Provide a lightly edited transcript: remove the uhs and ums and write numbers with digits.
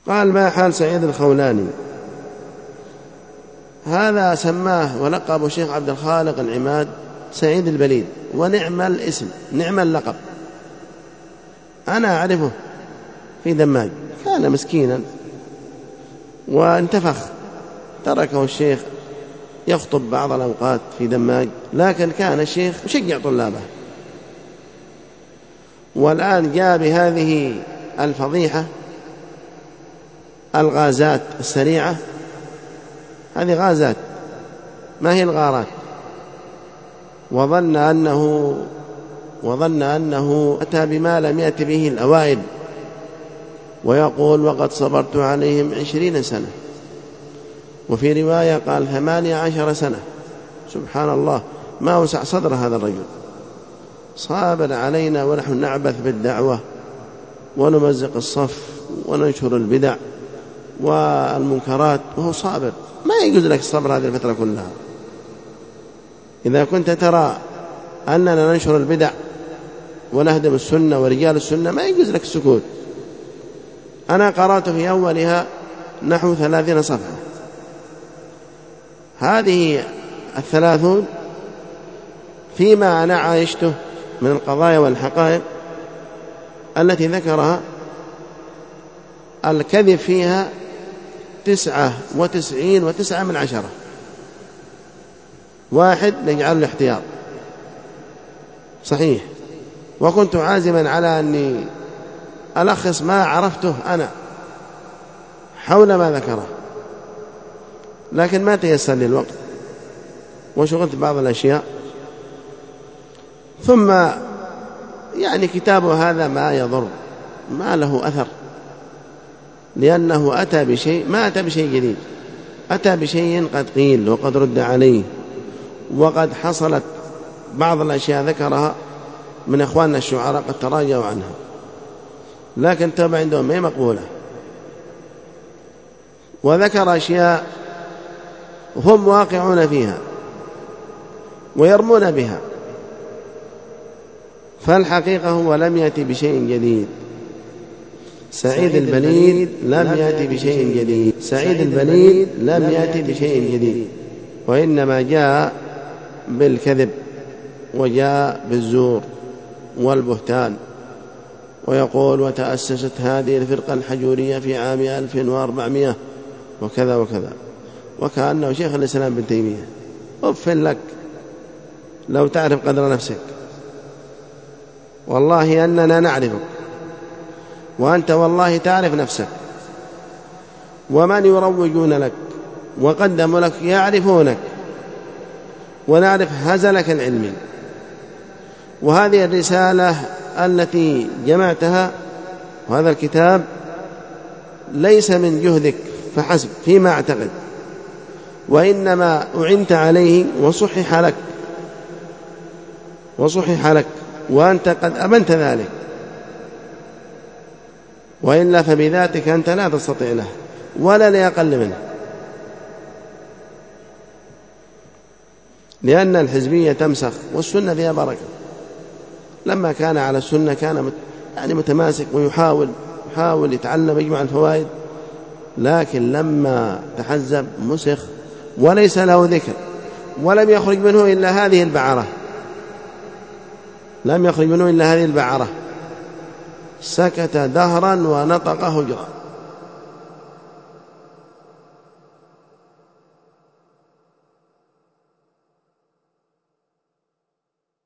قال: ما حال سعيد الخولاني؟ هذا سماه ولقب الشيخ عبد الخالق العماد سعيد البليد، ونعم الاسم نعم اللقب. أنا أعرفه في دماج، كان مسكينا وانتفخ، تركه الشيخ يخطب بعض الأوقات في دماج، لكن كان الشيخ يشجع طلابه. والآن جاء بهذه الفضيحة، الغازات السريعة. هذه غازات ما هي الغارات. وظن أنه أتى بما لم يأت به الأوائل، ويقول: وقد صبرت عليهم 20 سنة، وفي رواية قال 18 سنة. سبحان الله، ما وسع صدر هذا الرجل، صابر علينا ونحن نعبث بالدعوة ونمزق الصف وننشر البدع والمنكرات، وهو صابر. ما يجوز لك الصبر هذه الفترة كلها. إذا كنت ترى أننا ننشر البدع ونهدم السنة ورجال السنة، ما يجوز لك السكوت. أنا قرأت في أولها نحو 30 صفحة. هذه 30 فيما أنا عايشته من القضايا والحقائق التي ذكرها، الكذب فيها 99.9، واحد نجعل الاحتياط صحيح. وكنت عازما على أني ألخص ما عرفته أنا حول ما ذكره، لكن ما تيسر لي الوقت وشغلت بعض الأشياء. ثم يعني كتابه هذا ما يضر، ما له أثر، لأنه أتى بشيء، ما أتى بشيء جديد، أتى بشيء قد قيل وقد رد عليه، وقد حصلت بعض الأشياء ذكرها من أخواننا الشعراء قد تراجعوا عنها، لكن التوبة عندهم ما هي مقبولة. وذكر أشياء هم واقعون فيها ويرمون بها، فالحقيقة هو لم يأتي بشيء جديد. سعيد البليد لم يأتي بشيء جديد، سعيد البليد لم يأتي بشيء جديد، وإنما جاء بالكذب وجاء بالزور والبهتان. ويقول: وتأسست هذه الفرقة الحجورية في عام 1400 وكذا وكذا، وكأنه شيخ الإسلام ابن تيمية. أف لك لو تعرف قدر نفسك، والله أننا نعرفك، وأنت والله تعرف نفسك، ومن يروجون لك وقدموا لك يعرفونك، ونعرف هزلك العلمي. وهذه الرسالة التي جمعتها وهذا الكتاب ليس من جهدك فحسب فيما أعتقد، وإنما أعنت عليه وصحح لك وأنت قد أبنت ذلك، وإلا فبذاتك أنت لا تستطيع له ولا لأقل منه. لأن الحزبية تمسخ والسنة فيها بركة. لما كان على السنة كان متماسك ويحاول يتعلم يجمع الفوائد، لكن لما تحزب مسخ وليس له ذكر، ولم يخرج منه إلا هذه البعرة، سكت دهرا ونطق هجرا.